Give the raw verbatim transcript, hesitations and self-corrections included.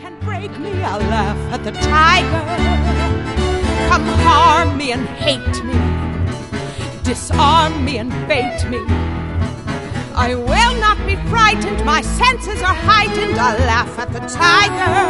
can break me, I'll laugh at the tiger. Come harm me and hate me, disarm me and bait me. I will not be frightened, my senses are heightened, I'll laugh at the tiger.